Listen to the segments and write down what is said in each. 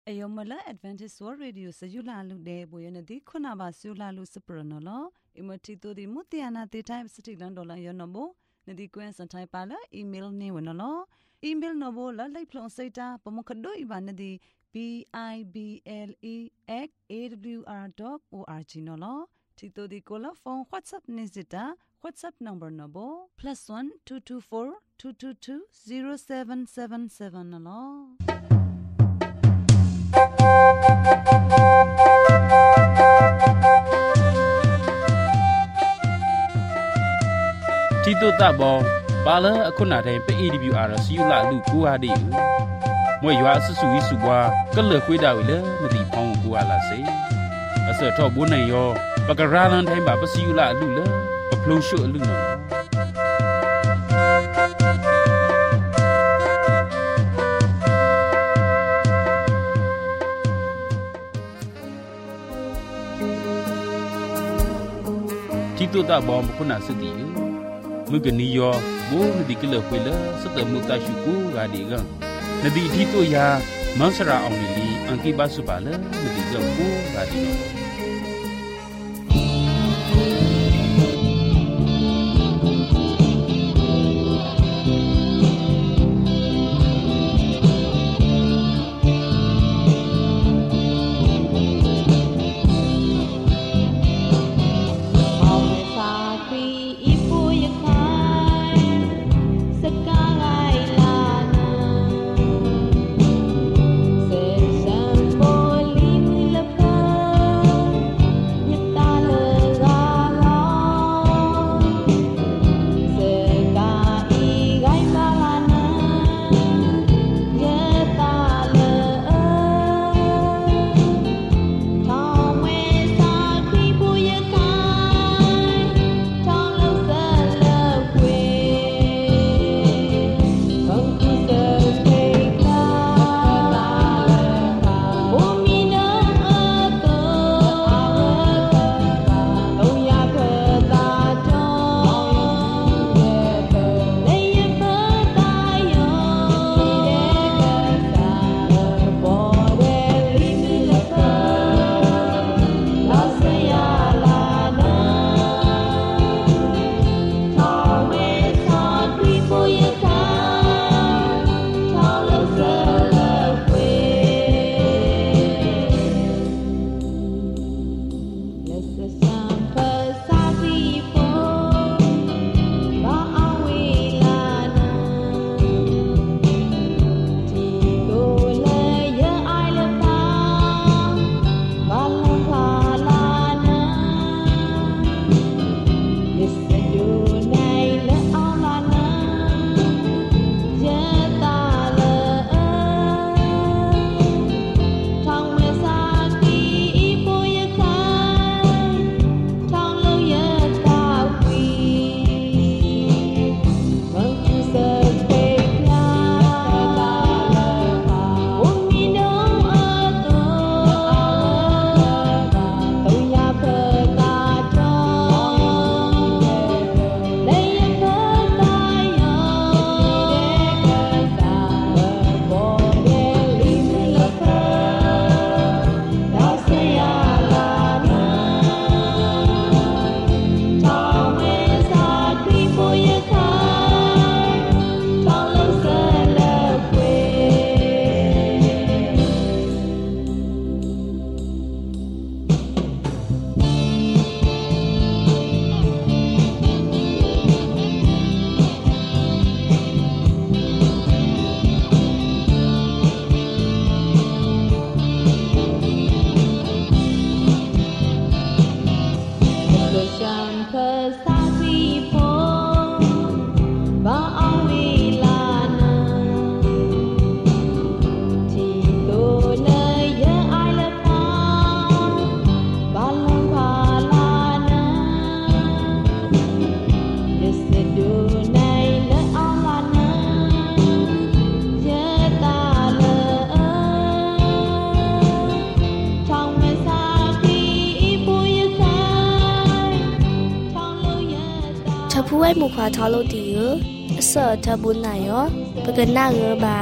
Ayomala Advantage World Radio Sayula Lude Boyanadi Kunaba Sula Lucipranola, Imotito di Mutiana the time City Landola Yonobo, Nadi Quens and Taipala, email Newanolo, email Novola, like Plonseta, Pomokado Ibanadi, BIBLE@awr.org Nolo, Tito di Cola phone WhatsApp Nizita, WhatsApp number Nobo, +1 224 222 0777 Nolo. Tito tabo bala akuna de pe AWR siula lu kuwa de mwe ywa su su bwa kle khweda wi le mati phong kuwa la se ase tho bo nai yo pakara lan thai ba siula lu le phlong shu lu no Tito tabo kuna sidi Mugeniyo bo di kile kwela sata muta shuku ga di gang nadi thito ya mansara awnili anki basubala nadi ga bo ga di no Chapuai mukha thalo diu sa thabun na yo pagana ge ba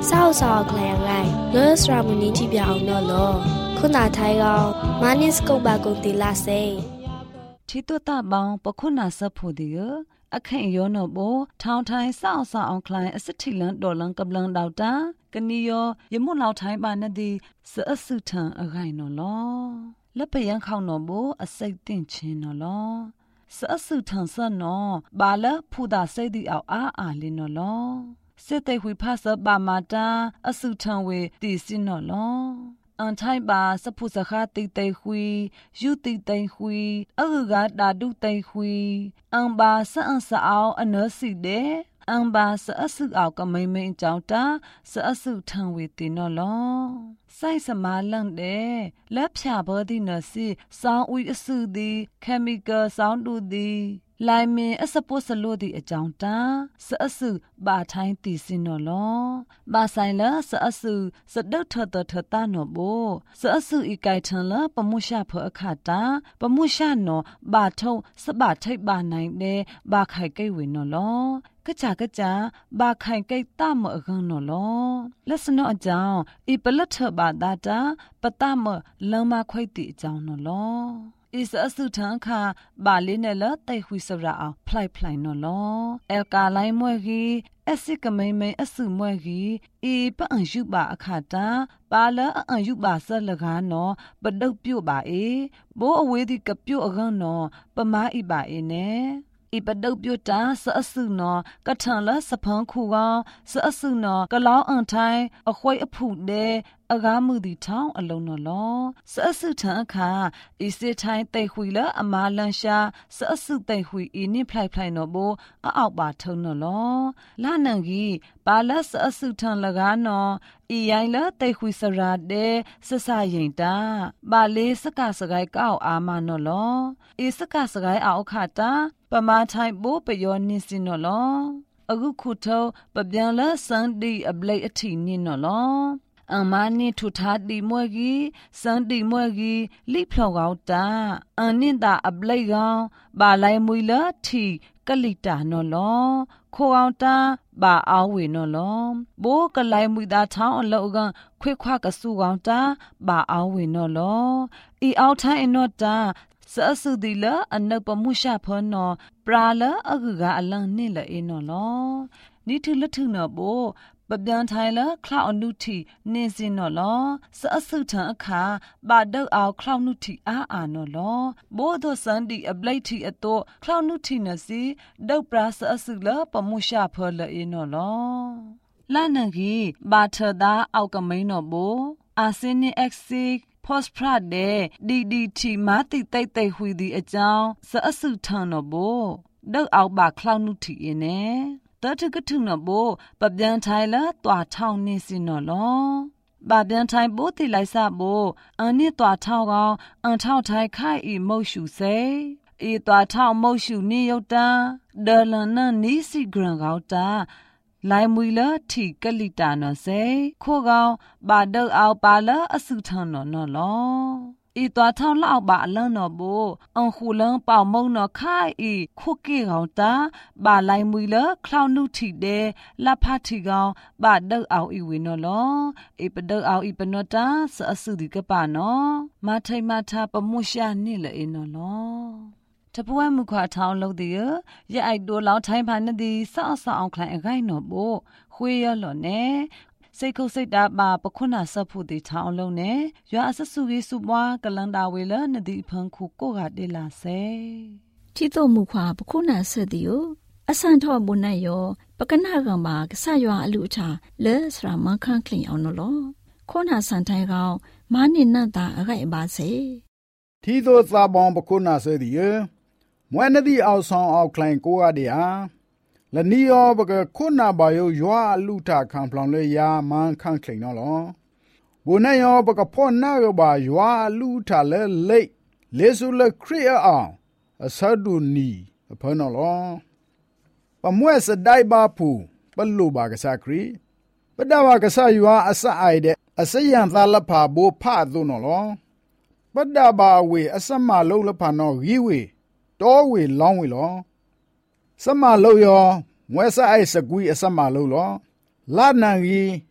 sao lại ngay lỡ sao mình đi chỉ bảo nó loคุณอาไทยเรามานิสกบากงติลาเซทีตัวตาบองปะคุณาสะผู้ดีอคันยอนอโบทาวไทยซ่าซ่าอองคลายอสิทิลันดอลังกำลังดาวตากะนิยอยมุลาวไทยบานดีสะอสุทังอะไกนอลอและพยังเข้านอโบอไซตินชินนอลอสะอสุทังซะนอบาละผู้ดาไซดิเอาอาลินอลอเสตหุยภาษาบามาตาอสุทังเวติสินอลออันไทยบาสพุสคาติเตหุยยุติเตหุยกาดาดุเตหุยอังบาสะอันสะเอาอเนสิเดอังบาสะอสุเอากะไม่เจ้าตาสะอสุทังเวตินอลอไซสมาลังเดและพยาบดินสิซาวอุยอสุดีเคมีคอลซาวดูดีลายเมอสปุสโลดีอจาวตาสะอสุบาไทยติสินอลอบาไซละสะอสุสะดดเถตเถตานอโบสะอสุอีไกทันละปะมุชาเพอขาตาปะมุชานอบาทงสบาไทบาไนเดบาไข่ไกเวนอลอกะจากะจาบาไข่ไกตามอกันนอลอลัสนออจาวอีปลัทเถบาดาตาปตามลังมาไข่ติจาวนอลออิสอสุทังคาบาลิเนละไตหุยสระเอาพลายนอลอเอลกาไลมวยกีเอสิกะเมอสุมวยกีอีปะอันยุบาอคาตาปาละอันยุบาสะละกานอปะดุกပြုတ်ပါเอโบอเวดิกะပြုတ်อกันนอปะมาอีบาเอเนอีปะดุกပြုတ်ตาสะอสุนอกะทันละสะพังคูกาสะอสุนอกะลาวอันไทยอควยอผุเดอากามุดิทองอลงนอลอสะอสุทังคาอีเซไทยไตหุยละอมาลันชาสะอสุไตหุยอีนิพลายนอโบอ้าวบาทุนนอลอลานังกีปาละสะอสุทังละกานออีไยละไตหุยสราเดสะสายิงตาบาเลสกะสกายก้าวอามานอลออีสกะสกายอาคาตาปมาไทยโบปยอนิสินอลอအခုခုထောပပြန်လစန်ဒီအပလိအထီနင်းနော်လောအမနီထူထားဒီမွဲကြီးစန်ဒီမွဲကြီးလိဖလောက်ကောက်တာအနင့်တာအပလိကောင်ဘာလိုက်မွေလထီကလိတာနော်လောခိုအောင်တာဘာအောင်ဝေနော်လောဘိုးကလိုက်မွေတာထောင်းအလောကခွေခွားကဆူကောင်တာဘာအောင်ဝေနော်လောဤအောက်ထိုင်းအနော်တာสะสุดีละอันนปมุชะพอนอปราละอกกะอลังนี่ละเอนอลอนี่ทุละทุนอโบปะပြန်ไทยละคลาวอนุทีนิสินอลอสะสุทังအခါบาดอกเอาคลาวนุทีอาๆนอลอโบโดสันดีอไบทีอโตคลาวนุทีนสิดอกปราสะสุละปมุชะพอละเอนอลอลานังกีบาเทดาเอากะมินอโบอาซินิเอ็กซิPost-prat เด DDT มาติไตหุยดีအကြောင်းစအစုထန်တော့ဘို့ဒေါက်အောက်ပါခလောက်နုထီအင်းနဲ့တတ်ကထုနော်ဘို့ပပြန်ထိုင်လာတွာထောင်းနေစင်နော်လောပပြန်ထိုင်ဘို့တိလိုက်စဘို့အန်နစ်တွာထောင်းကောင်အန်ထောက်ထိုင်ခိုင်ဤမုတ်ရှုစေဤတွာထောင်းမုတ်ရှုနေယုတ်တာဒေလန်နနီစီဂရန်ကောက်တာ来没了，提个里达那噻，可讲把豆熬把了阿苏汤那那咯。一大汤老把了那不，胡人包蒙那开伊，可给好大，把来没了，靠努提的，拉帕提讲把豆熬一位那咯，一不豆熬一不那达，是阿苏的个把喏，马太不木下你了一那咯。ทบวนมุขะทาวลกดิยะไอโดลาวไทยพานดีซาซาအောင်คลายไกนอโบခွေရလောเนစိတ်ခုစိတ်တာပါပခုနာဆပ်ဖို့တီထောင်းလုံးနဲ့ရွာအဆဆူကြီးစုပွားကလန်တာဝေလနဒီဖန်ခုကိုကတေလာစေที่ตัวมุขะปခုนาဆดิယအဆန်ထောဘုန်နယောပကနာကံပါကဆရွာအလူချာလဲစရာမခန့်ကလင်အောင်လောခေါနာဆန်ထိုင်ကောင်မာနိနတ်တာအခိုက်ပါစေที่ตัวซาบองปခုนาဆดิယမွဲနဒီအောင်ဆောင်အောင်คลายကိုရတဲ့ဟာလနီယောဘကခုနာဘယောရွာလူတာခံပလောင်လေယာမန်ခန့်ခိန်နော်လောဘုန်နယောဘကဖောနာရဘာရွာလူတာလေလေဆူလခရီအောင်အဆဒူနီဖနော်လောပမွဲစဒိုင်ဘာဖူပလူဘာကစားခရီပဒဝကစားရွာအစအိုက်တဲ့အစယံသာလဖာဘိုဖာသုနော်လောပဒဘာဝေအစမလုံးလဖာနော်ရီဝေတော်ဝေလောင်းဝေလောစမလုံးယောမွဲစအိုက်စကွီအစမလုံးလောလာနန်ကြီး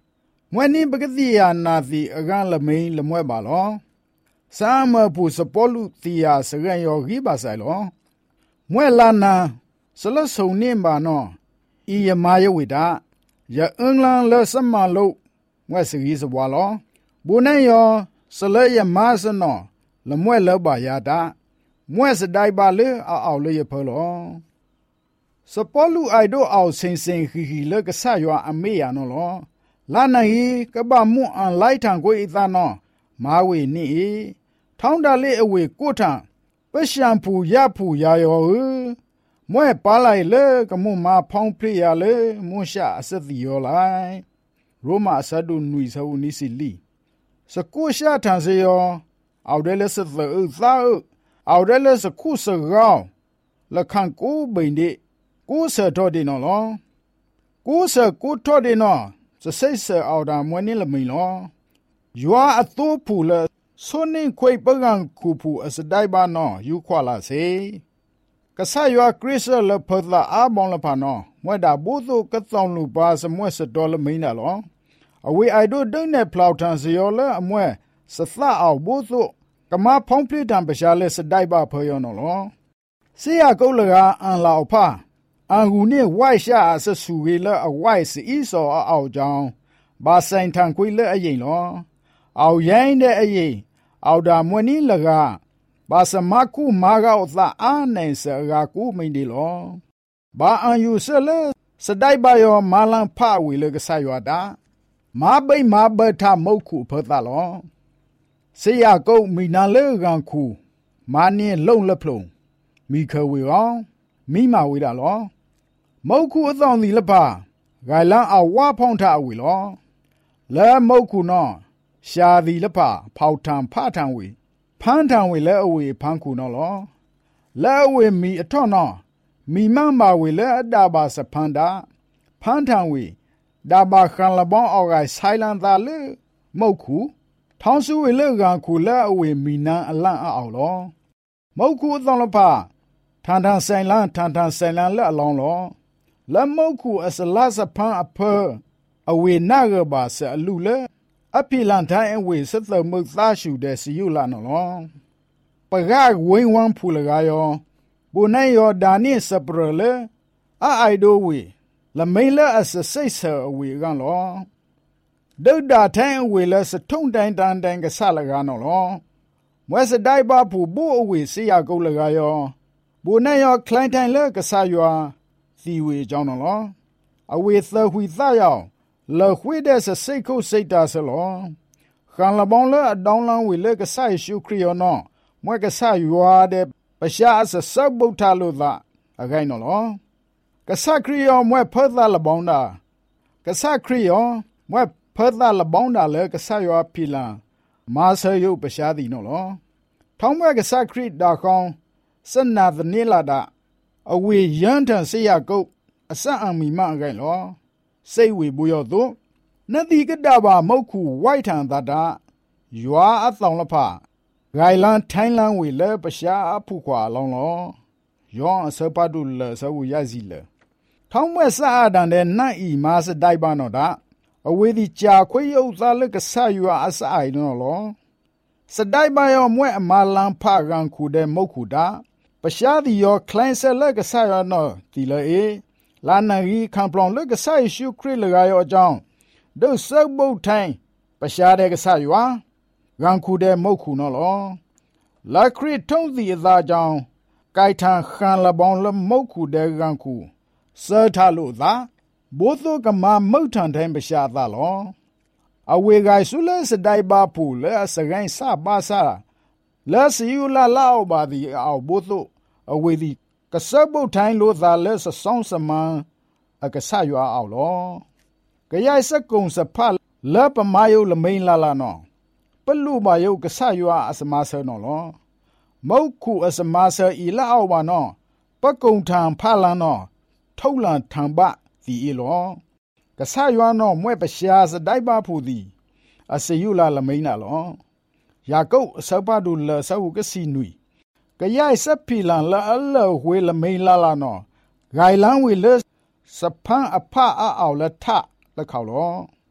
มวยนี้ปกติยานาทีอากาละไม่ละมวยบาลอสามผู้สปอลุติยาสกันยอกีบาไซลอมวยลานาสละสงนิบานออียมายวิดายาอังลังเลสมาลุมวยสกีสบวาลอบุนัยยอสละยมาสนอละมวยเลบายาดามวยสไดบาเลเอาเลยเพลอสปอลูไอโดเอาเซนเซนฮีเลกษายออเมยานอลอลานาฮีกบามุอันไลทังโกอิตานอมาเวนี่ท้องดาเลอเวกูทังเปชัมพูยาพูยายอมวยปาไลเลกมุมาพองพริยาเลมุชาสติยอไลโรมาสะดุนุยซาอุนิสิลีสกูชาทันเซยอเอาเดลสะเอซาเอาเดลสคูสกาวละคังกูบินดิกูเสทอดินอลอกูเสกูทอดินอจะเสเสเอาดามวยนี่ละมิลอยัวอตูพูเลสุนิควยปะกังคูพูอสไดบานอยูควาลาเซกษายัวคริสเลพดลาอาบองละพานอมวยดาบูตุกะตองลูบาสมวยสดอละมินาลออเวไอโดดึงเนพลาวทันเซยอเลอมวยสษาเอาบูตุกะมาพองพลีดันปะชาเลสไดบาเพยอนอลอเสียกอลกาอันลาวพาอันหูนี่ไหวชาสสูเวลอไหวสีอีสอเอาจองบาไซน์ทางคุยเลอเยลอเอายัยเดอเยเอาดามวนี้ละกาบาสมาคูมากาอตาอาเนเสกากูไม่ดีลอบาอันยูเซเลสไดบายอมาลังพาวิเลกษายอดามาเบยมาเบทามกคูเพตาลอเสียกูมีนาเลกังคูมานี่ลงละพลงมีเควิอมีมาวิดาลอมกคูอตองดีละปาไกลังอาวาพองทาวิลอและมกคูนอชาดีละปาเผาทางพาทางวิพันทางวิและอวีพังคูนอลอและอวีมีอทอนอมีมังมาวิและดาบาสพันดาพันทางวิดาบาคันละบองออกไอไซลันตาเลมกคูท้องสุวิเลกังคูและอวีมีนางอลังเอาลอมกคูตองละปาทางไซลันและอลองลอและมกคูอสลาสพันอเพออวีนากบาสอลูเลอภิลันทายเวสตมึกตาชูเดสิยุลานลอปะกาเววันพูลกายอบุนัยยอดานิสเปรเลอาไอโดเวละเมเลอสเซเซเวกันลอดูดาแทงเวเลสทุงดันดันกะซาลกานลอมวยสไดบาผู้บูเวสิยากุลกายอบุนัยยอคลายทันเลกะซายัวစီဝေကြောင်းနော်အဝေသဝီသယောင်လခွေတဲ့စိတ်ခုစိတ်တာဆလောခံလပေါင်းလဲအတောင်းလန်းဝေလဲကဆာရှုခရီယောနော်မွဲကဆာယွာတဲ့ပရှားစဗုဒ္ဓလို့သာအခိုင်နော်ကဆာခရီယောမွဲဖသလပေါင်းတာကဆာခရီယောမွဲဖသလပေါင်းတာလဲကဆာယွာဖီလန်မာဆယုပရှားသည်နော်ထောင်းမွဲကဆာခရီဒါခေါင်စနာသနေလာတာအဝေရန်ထန်ဆေးရကုတ်အစအမီမအကိုင်လောစိတ်ဝေဘူးရောသူနတိကတဘာမုတ်ခုဝိုက်ထန်တတာယွာအဆောင်လဖဂိုင်လန်ထိုင်းလန်ဝေလဲပရှားအဖုခွာလောင်းလောယောအစပတုလဆဝရစီလဲထောင်းမွဲ့စာအတန်တဲ့နတ်ဤမာစတိုက်ပါတော့တာအဝေဒီကြာခွေရုပ်သားလကဆယွာအစအိုင်နော်လောစတိုက်ပါရောမွဲ့အမလန်ဖကန်ခုတဲ့မုတ်ခုတာပရှားဒီယောကလိုင်းဆလကဆာရနောတီလေလာနာရီခံပလောင်လကဆာရှုခရလကယောအကြောင်းဒုစဘုတ်ထိုင်းပရှားတဲ့ကဆာယွာဂန်ခုတဲ့မုတ်ခုနော်လောလာခရထုံးစီအသာကြောင်းကိုက်ထန်ခန်လပေါင်းလမုတ်ခုတဲ့ဂန်ခုစောထလို့သာဘိုးသောကမမုတ်ထန်တိုင်းပရှားသာလောအဝေဂိုင်ဆုလဲစတိုင်ပါဖူလဲစကိုင်းစပါစာလဲစီယူလာလောက်ပါဒီအောက်ဘို့သို့အဝေဒီကဆပ်ဘုတ်ထိုင်းလို့သာလဲစဆောင်းစမန်အကဆရွာအောက်လောကရိုက်စကုံစဖလဲပမာယုလမိန်လာလာနော်ပလူမာယုကဆရွာအစမဆနော်လောမုတ်ခုအစမဆဤလာအောက်ပါနော်ပကုံထံဖလာနော်ထုတ်လန်ထံပဒီလောကဆရွာနော်မွဲ့ပရှားစတိုက်ပါဖူသည်အစယူလာလမိန်နာလောယာကုတ်အစပဒူလဆဝကစီနွီကရိုက်စပီလန်လာအလဝေလမိန်လာလာနော်ဂိုင်လန်ဝေလစဖန်အဖအအောက်လထလက်ခေါလောပ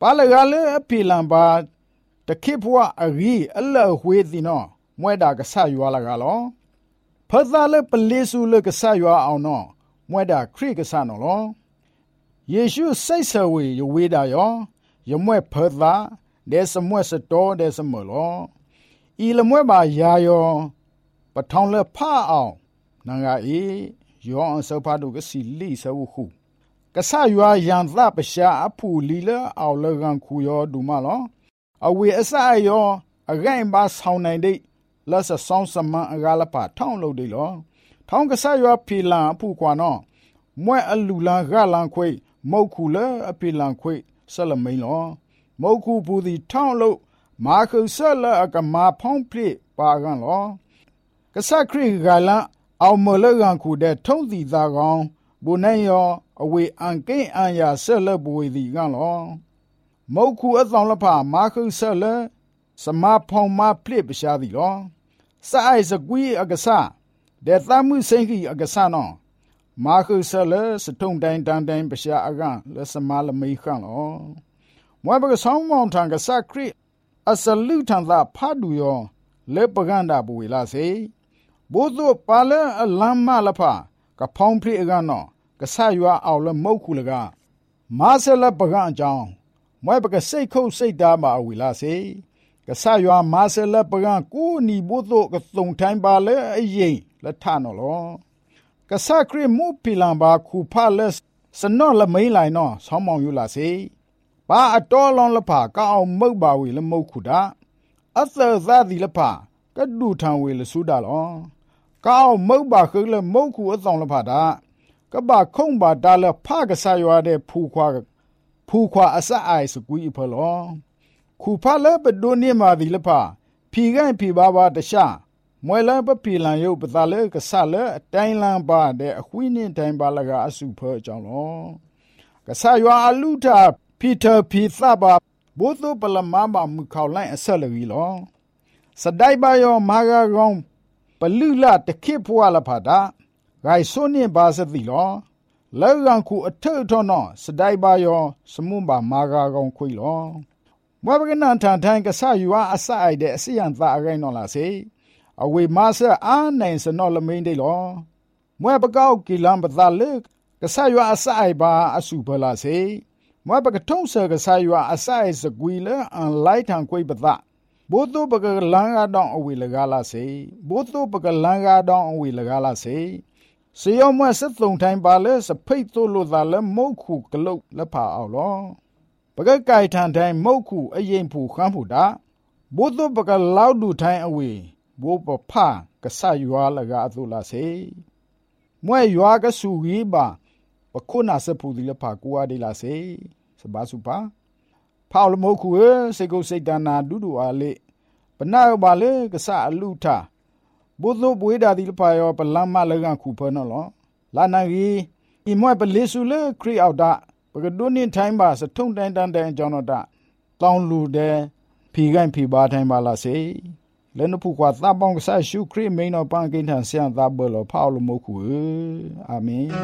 ပါလကလည်းအဖေလံပါတခိဘွားအကြီးအလဝေးဒီနော်မွဲတာကဆရွာလာကလောဖသလည်းပလေးစုလည်းကဆရွာအောင်နော်မွဲတာခရိကဆနော်လောယေရှုစိတ်ဆဝေယဝေးတာယောယမွဲဖသဒဲစမွဲစတော်ဒဲစမလောဤလမွဲပါယာယောပထောင်လည်းဖအောင်နငါဤယောအစောဖာတို့ကစီလိဆဝခုကဆရွာယံသပရှာအဖူလီလအောင်လကန်ခူယောဒူမလောအဝေအစယောအဂိုင်ပါဆောင်းနိုင်တဲ့လက်ဆောင်းစမန်အဂါလပါထောင်းလို့ဒီလောထောင်းကဆရွာဖီလန်အဖူကွာနော်မွဲအလူလန်ဂလန်ခွေမုတ်ခုလအဖီလန်ခွေဆလမိန်လောမုတ်ခုပူဒီထောင်းလို့မာခုဆလအကမာဖောင်းပြပါကန်လောကဆခရိဂလန်အောင်မလကန်ခုတဲ့ထုံးစီသားကောင်ဘုန်နိုင်ယောအဝေအန်ကိအန်ယာဆလဘွေဒီကန်လောမုတ်ခုအဆောင်လဖမာခုဆလစမဖောင်းမပြပရှားသည်လောစာအိုက်စကွီအကဆာဒေသမှုစိန်ကြီးအကဆာနော်မာခုဆလစထုံတိုင်းတန်တိုင်းပရှားအကန်လစမလမိခန့်လောမွဲပကဆောင်းမောင်ထံကဆခရိအစလူထံသာဖတ်တူယောလေပကန္တာဘူဝေလာစေဘို့သောပါလအလမ်းမလဖကဖောင်းဖိအကန်နော်ကဆရွာအောင်လမုတ်ခုလကမာဆလပကန့်အကြောင်းမွဲပကစိတ်ခုတ်စိတ်သားပါဝေလာစေကဆရွာမာဆလပကန့်ကိုနီဘို့သောကသုံထိုင်းပါလေအရင်လက်ထနော်လောကဆခရိမုပီလံပါခုဖလက်စနော့လမိန်လိုက်နော်ဆောင်းမောင်ယူလာစေပါအတော်လောင်းလဖကောင်းမုတ်ပါဝေလမုတ်ခုတာအသသသည်လဖကဒူထံဝေလဆူတာလောကောင်းမုတ်ပါခလမုတ်ခုအဆောင်လဖတာကဘာခုံပါတာလဖကဆရွာတဲ့ဖူခွာအစအိုင်စကွီဖလောခုဖလဘဒိုနေမာဒီလဖဖီကန်ဖီဘာဘာတရှာမွဲလပပီလန်ယုတ်ပတာလေကဆလအတိုင်းလန်ပါတဲ့အခွိနင်းတိုင်းပါလကအစုဖောကြောင့်လောကဆရွာအလူတာဖီတာဖီသဘာဘိုသုပလမမမခေါလိုက်အဆက်လကြီးလောစဒိုင်ပါယောမာဂရောင်ပလူလာတခိဖွာလဖတာဂိုင်ဆုန်နေပါစတိလောလောကံခုအထထောနောစဒိုင်ပါယောစမုန်ပါမာဂရောင်ခွေလောမဝကနန်ထန်ထိုင်ကဆရွာအစအိုက်တဲ့အစီယံသာအဂိုင်နော်လာစေအဝေမဆအာနိုင်စနောလမိန်ဒေလောမွဲပကောက်ကီလမ်ပသလေကဆရွာအစအိုက်ပါအစုဖလာစေမွဲပကထုံးဆကဆရွာအစအိုက်စကွီလအန်လိုက်ထံခွေပသဘို့သောပကလန်ကားတောင်းအဝေလကားလာစေဘို့သောပကလန်ကားတောင်းအဝေလကားလာစေစေယောမွဲစသုံးထိုင်ပါလေစဖိတ်သို့လို့သာလဲမုတ်ခုကလုတ်လက်ဖာအောင်လောပကကိုက်ထန်တိုင်းမုတ်ခုအရင်ဖူခမ်းဖူတာဘို့သောပကလောက်ဒူထိုင်အဝေဘိုးပဖကဆရွာလကအသုလာစေမွဲရွာကဆူကြီးပါပခုနာစဖူဒီလဖာကူအဒီလာစေစဘာစုပါဖောက်လမုတ်ခုစေကုစိတ်တနာဒူဒူအားလေပနာပါလေကဆအလူထဘို့သောဘွေးတာဒီလဖာယောပလမ်းမလကခုဖနော်လောလာနာကြီးဤမွဲပလေးစုလေခရီအောက်တာပကဒုန်နေထိုင်းပါစထုံတိုင်းတန်တဲ့အကြောင်းတော့တောင်းလူတဲ့ဖီကန်ဖီပါထိုင်းပါလာစေလဲနဖူကွာသပောင်းကဆာရှုခရမိန်နော်ပန်ကိန်းထန်ဆန်သဘလောဖောက်လမုတ်ခုအာမင်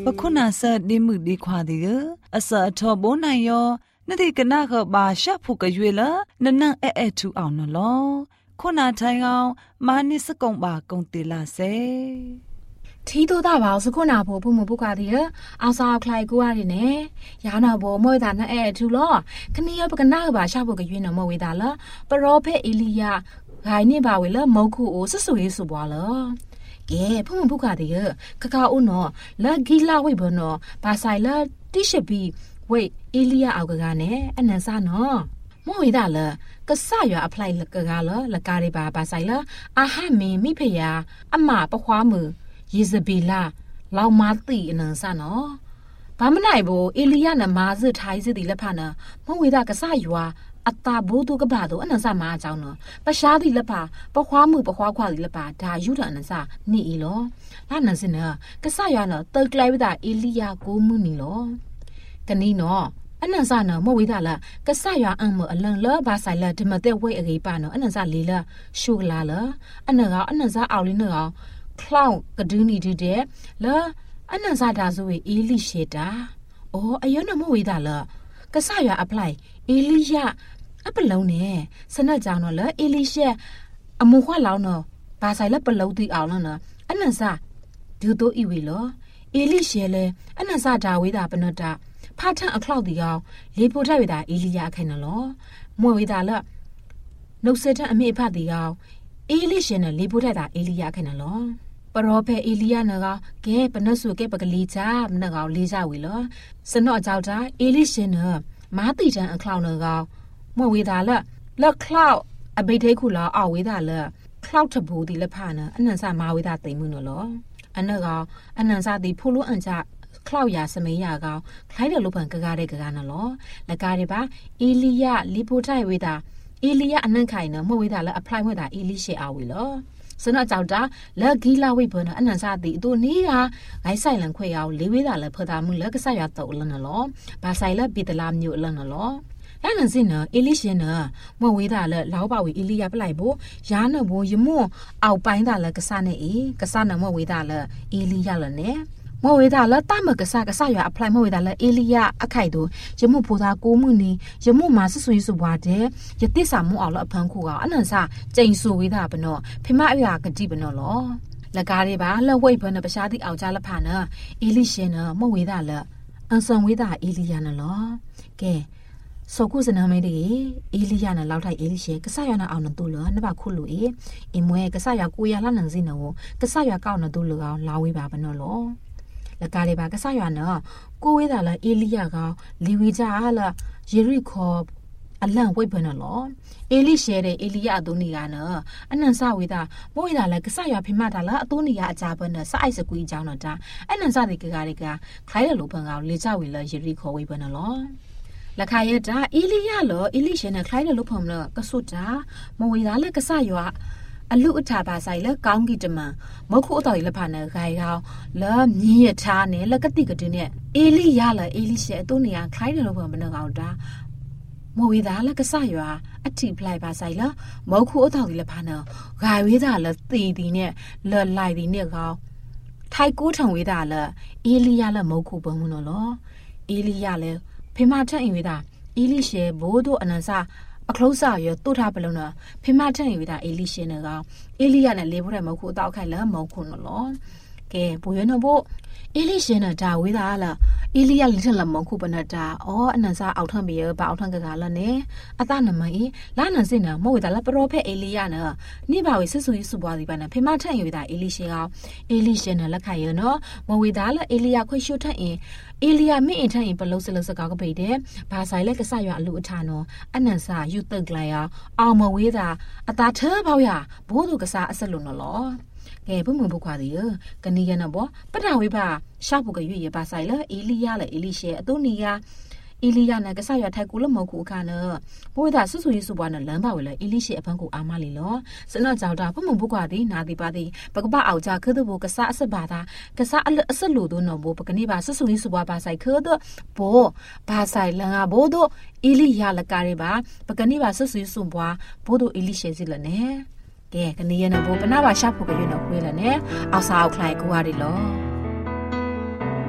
ปะคุณาสะดิมุดีควาดิเออสะทอโบนายยนาทีกะนาก็บาชะผู้กะยุยละนันนังเอทูเอานลอคุณาไทยเอามานิสกงบากงติลาเซทีตัวตาบ่าวสกุณาโบผู้มุบุกาดิเอาซาวคลายกูว่าดิเนยานาโบมวยตานะทูลอคณียปะกะนาบาชะผู้กะยุยนมวยตาละปะโรเพเอลียาไกนี่บาเวละมอคูโอสสุเยสุบวาละเก๋ผู้มุบุกาดิกะกาอุนอละกีลาเวบนอปาไซละติชบีเวเอลียาเอากะกาเนอันนั้นซะเนาะมวยตาละกะสะยออพลายละกะกาละละกาดิบาปาไซละอาหะเมมิเพยาอำมาปะความือเยซเบลาเรามาตีนันซะเนาะบาไม่ไหนโบเอลียานะมาซึไทยซึติละพะนะมวยตากะสะยออัตตาบูตุกะบาตุอันนั้นซะมาเจ้าเนาะปะชาติละพะปะความือปะควาควาติละพะดายุดอันนั้นซะนี่อีโลลานันซิเนาะกะสะยอเนาะเตกไลวิตาเอลียากูมุนี่โลกะนี่เนาะอันนั้นซะเนาะมวยตาละกะสะยออังมอลังละบาไซละดิมะเตเวอเกปาเนาะอันนั้นซะลีละชูลาละอันนั้นซะเอาลิเนาะคลาวกระดูนี่ดูเดแล้วอันนั้นซาดาซวยเอลิเชตาโอ้อายนมวยตาละกะสะยออพลายเอลียาอปะลงเนี่ยสนะจางเนาะละเอลิเชอมูควาลาวเนาะบาไซละปะลาวติเอาละเนาะอันนั้นซาดูโตอีวีโลเอลิเชเลอันนั้นซาดาเวดาปะเนาะตาพาทังอคลาวติเอาเลโพไทเวดาเอลียาไข่เนาะลอมวยตาละนกเซทันอเมพาติเอาเอลิเชนะเลโพไทตาเอลียาไข่เนาะลอปรอเพเอลียานะกาแกปนสุแกปกลีจามนะกาลีจาวิลสนอเจ้าจ้าเอลิเชนะมาติจันอคลาวนะกามวยตาละคลาวอเบเทคุลาเอาเวดาละคลาวทบูติละพานะอันนั้นซามาเวดาเตมุนเนาะอันนั้นซาติพูลุอันจาคลาวยาสมัยยากาคล้ายเดลุพันกะกาเรกะกานะเนาะละกาเรบาเอลียาลิโพไทเวดาเอลียาอันนั้นไข่นะมวยตาละอพลายมวยตาเอลิเชอาวิลสนอเจ้าจ้าละกีลาเวเบนะอันนั้นซาติตัวนี้อ่ะไกไซลังควยเอาเลเวดาละพอตามึงละกะซะยาตอละนะลอบาไซละบิตลามอยู่ละนะลออันนั้นสินะเอลิเชนะมวยตาละลาวบาเวเอลียาปไลโบยานะโบยมอเอาไปตาละกะซะเนกะซะนะมวยตาละเอลียาละเนมวยตาละตามกะซะยาอพลายมวยตาละเอลียาอไข่โดยมอโพตากูมึงนี่ยมอมาสสุยสุบวาเดยติสามุเอาละอพังคูอันนั้นซาเจิงสูเวดาปะเนาะဖိမအရာကတိပနော်လောလကားတွေပါလက်ဝိတ်ဘနပရှာတိအောင်ကြလဖာနအေလိရှင်နမဝေဒလက်အန်ဆန်ဝေဒအေလီယာနလောကဲစောကုစနမဲဒီအေလီယာနလောက်ထိုက်အေလိရှင်ကဆာယနာအောင်နတူလနဘခုလူအမွဲကဆာယကိုရလာနန်စင်းနောကဆာယကောက်နတူလကောင်လာဝေးပါပနော်လောလကားတွေပါကဆာယနာကိုဝေဒလာအေလီယာကောင်လီဝီဂျာလာယေရီခေါ်အလန့်ဝိတ်ဘနလောเอลิเชเรเอลียาอตุนีกานะอันนั้นซาเวดามวยดาละกะสะยาဖိမတာละอตุนีกาอาจาบนะสะไอสกุยကြောင်းတာอันนั้นซาดิกะကคล้ายတယ်လို့ဘန်ကောင်လေကြဝေလယေရီခေါ်ဝေဘနလောละคายะตาเอลียาလောเอလိเชนะคล้ายတယ်လို့ဖုံလကဆုတာမဝေဒာละกะสะยาအလူအထာပါဆိုင်လကောင်းကီတမမခုအတော်လဖာနဂိုင်ကောင်လောမြင်းရထားနဲ့လကတိကတိနဲ့เอลียาละเอลิเชအตุနီကคล้ายတယ်လို့ဖုံဘနကောင်တာမဝေဒာလကဆာယွာအတိပလိုက်ပါဆိုင်လားမောခုအထောက်ဒီလဖာနာဂါဝေးတာလတီတီနဲ့လလိုက်ဒီနဲ့ကောထိုက်ကိုထောင်ဝေးတာလအေလီယာလမောခုပုံမနော်လောအေလီယာလေဖေမထန်ဝေးတာအေလိရှေဘိုးတို့အနန်စာအခလုစာရတုထားပလုံးနာဖေမထန်ဝေးတာအေလိရှေနဲ့ကောအေလီယာနဲ့လေဖို့တဲ့မောခုအတောက်ခိုင်လမောခုနော်လောကဲဘိုးရနော်ဘို့เอลิเชนะดาเวดาละเอลียาลิทละมงคุปนะดาอ๋ออันนั้นซาเอาทันเบียบ่เอาทันกะกะละเนอะตะนะมะอีลานันสินะมอเวดาละปรอเพเอลียานะนี่บ่าเวซึสุยิสุบวาดิบานะเฟมะทันอยู่ดาเอลิเชกาเอลิเชนะละไข่ยเนาะมอเวดาละเอลียาခွရှုทันเอลียามิอินทันปะลุสลสกากะเปเดบาไซละกะสะยะอลุอะทาเนาะอันนั้นซายุตึกไลยาเอามอเวดาอะตาเธอบ่าวยาโบตุกะสาอะสะลุเนาะลอกဲဘုံမဘခွာဒီကနီယနဘောပဒဝိပါရှာပုကရွေရပါဆိုင်လအေလီယာလေအေလိရှေအတုနီယာအေလီယာနကဆာရထိုက်ကူလမကူအခါနဘိုးဒါဆဆူရီစုပွားနလမ်းပါဝဲလေအေလိရှေအဖန်ကူအာမလီလောစနောကြောက်တာဘုံမဘခွာဒီနာဒီပါဒီပကပအောက်ကြခဒဘကဆာအစဘာတာကဆာအစလူဒိုနောဘောပကနိပါဆဆူရီစုပွားပါဆိုင်ခဒဘောဘာဆိုင်လငါဘောဒိုအေလီယာလကာရီပါပကနိပါဆဆူရီစုပွားဘောဒိုအေလိရှေစီလနေကဲကနေရနဘောပနာပါရှာဖို့ကရွေးတော့ခွေးလည်းနဲ့အောက်စာအောက်ခလိုက်ကိုရည်လောက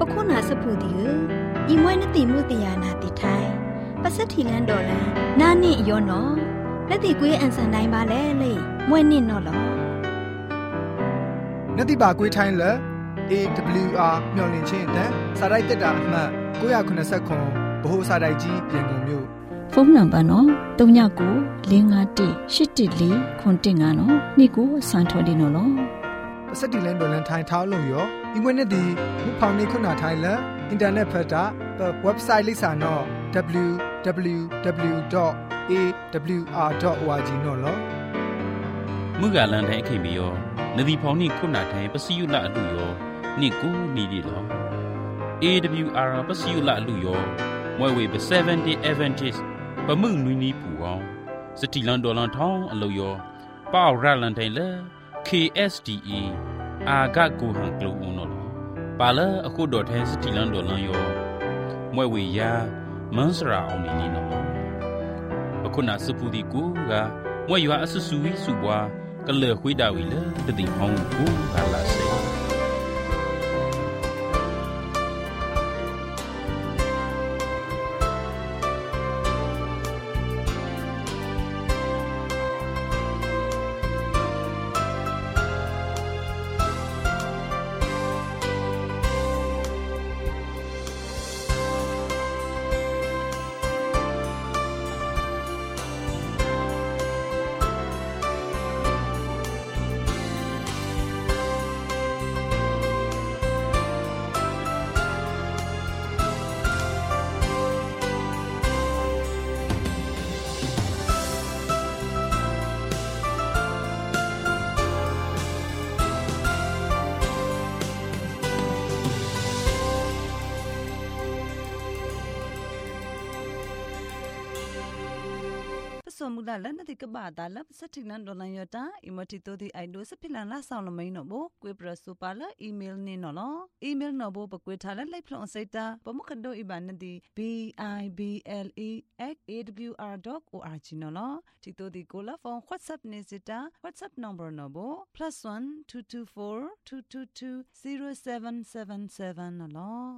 ခုနာစဖူဒီဤမွဲနတိမှုတယာနာတိထိုင်ပစတိလန်တော်လန်နာနိယောနောလက်တိကွေးအန်ဆန်တိုင်းပါလေလေမွဲနစ်နော်လောနတိပါကွေးထိုင်းလေ AWR မျော်လင့်ခြင်းတန်းစာရိုက်တက်တာအမှတ်989ဗဟိုစာရိုက်ကြီးပြင်ကုန်မြို့ဖုန်းနံပါတ်နော်39951814နော်နေ့ကိုစံထော်ဒီနော်လောပစတိလန်ဒေါ်လန်ထိုင်ထောင်းလုံးရောဒီမွေးနေ့ဒီမဖောင်နေခုနာထိုင်လအင်တာနက်ဖတ်တာ website လိပ်စာနော် www.awr.org နော်လောမူကလန်တိုင်းခင်ပြီးရောနဒီဖောင်နေခုနာထိုင်ပစီယုလအလူရောနေ့ကိုနေဒီလော AWR ပစီယုလအလူရောမွဲဝေ7 day Adventist ပမှုနွီနီပူအောင်စတီလန်ဒေါ်လန်ထောင်းအလူရောပေါရလန်တိုင်းလေ KSDA အာဂတ်ကိုဟန်ကလူဦးနော်ပါလာအခုတော်ထဲစတီလန်ဒေါ်လန်ရောမွဲဝေယာမန်းစရာအောင်နေနော်အခုနာစပူဒီကူကမွဲရွာအဆဆူဝီစုပွားကလေခွေးတာဝီလေတတိဟောင်းကူဟာလာစေสมุดาลันติกบาตาลับสถินันดอลันยตาอิมติโตติไอโดสพิลันลาซาวลมัยนอโบกวยปรสุปาลอีเมลเนนอลอีเมลนอโบปกวยทาลไลพลอนไซตาปมุขโดอิบานติ bible@awr.org นอลติโตติโกลาฟอนWhatsApp เนซิตา WhatsApp number นอโบ+1 224 222 0777นอล